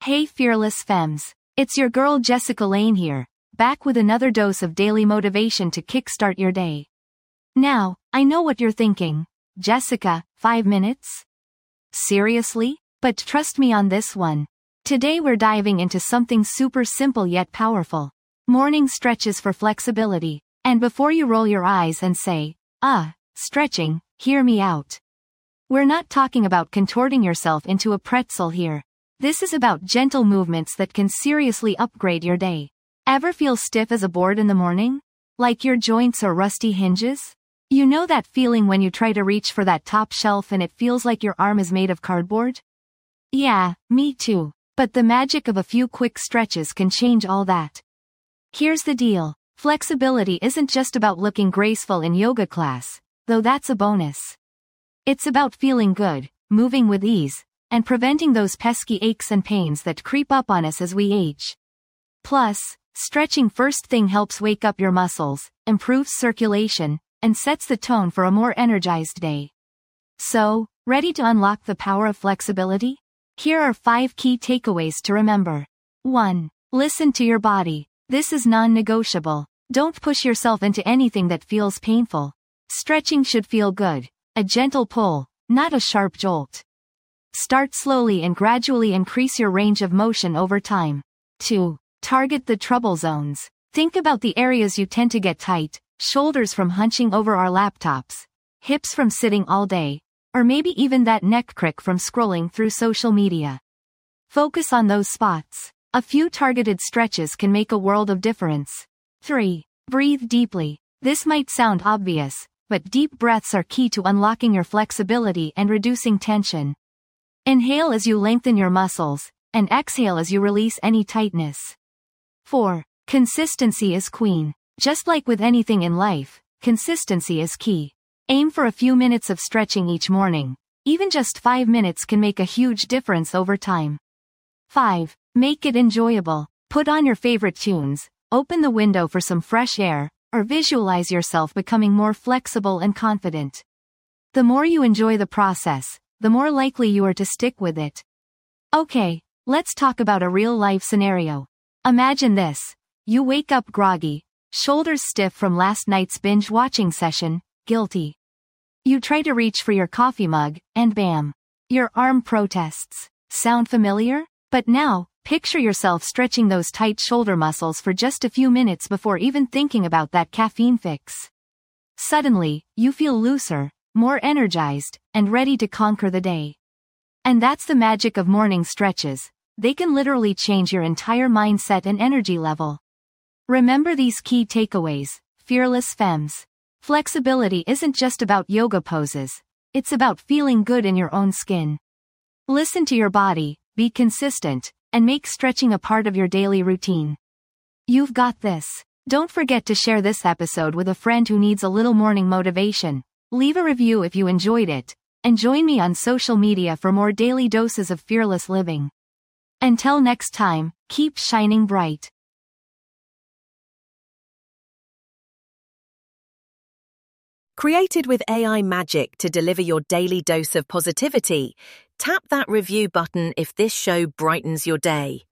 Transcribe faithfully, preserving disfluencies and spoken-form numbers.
Hey fearless femmes, it's your girl Jessica Lane here, back with another dose of daily motivation to kickstart your day. Now, I know what you're thinking. Jessica, five minutes? Seriously? But trust me on this one. Today we're diving into something super simple yet powerful. Morning stretches for flexibility. And before you roll your eyes and say, ah, stretching, hear me out. We're not talking about contorting yourself into a pretzel here. This is about gentle movements that can seriously upgrade your day. Ever feel stiff as a board in the morning? Like your joints are rusty hinges? You know that feeling when you try to reach for that top shelf and it feels like your arm is made of cardboard? Yeah, me too. But the magic of a few quick stretches can change all that. Here's the deal. Flexibility isn't just about looking graceful in yoga class, though that's a bonus. It's about feeling good, moving with ease, and preventing those pesky aches and pains that creep up on us as we age. Plus, stretching first thing helps wake up your muscles, improves circulation, and sets the tone for a more energized day. So, ready to unlock the power of flexibility? Here are five key takeaways to remember. one. Listen to your body. This is non-negotiable. Don't push yourself into anything that feels painful. Stretching should feel good, a gentle pull, not a sharp jolt. Start slowly and gradually increase your range of motion over time. two. Target the trouble zones. Think about the areas you tend to get tight, shoulders from hunching over our laptops, hips from sitting all day, or maybe even that neck crick from scrolling through social media. Focus on those spots. A few targeted stretches can make a world of difference. three. Breathe deeply. This might sound obvious, but deep breaths are key to unlocking your flexibility and reducing tension. Inhale as you lengthen your muscles, and exhale as you release any tightness. four. Consistency is queen. Just like with anything in life, consistency is key. Aim for a few minutes of stretching each morning. Even just five minutes can make a huge difference over time. five. Make it enjoyable. Put on your favorite tunes, open the window for some fresh air, or visualize yourself becoming more flexible and confident. The more you enjoy the process, the more likely you are to stick with it. Okay, let's talk about a real-life scenario. Imagine this. You wake up groggy, shoulders stiff from last night's binge-watching session, guilty. You try to reach for your coffee mug, and bam. Your arm protests. Sound familiar? But now, picture yourself stretching those tight shoulder muscles for just a few minutes before even thinking about that caffeine fix. Suddenly, you feel looser, more energized, and ready to conquer the day. And that's the magic of morning stretches. They can literally change your entire mindset and energy level. Remember these key takeaways, fearless femmes. Flexibility isn't just about yoga poses. It's about feeling good in your own skin. Listen to your body, be consistent, and make stretching a part of your daily routine. You've got this. Don't forget to share this episode with a friend who needs a little morning motivation. Leave a review if you enjoyed it, and join me on social media for more daily doses of fearless living. Until next time, keep shining bright. Created with A I magic to deliver your daily dose of positivity, tap that review button if this show brightens your day.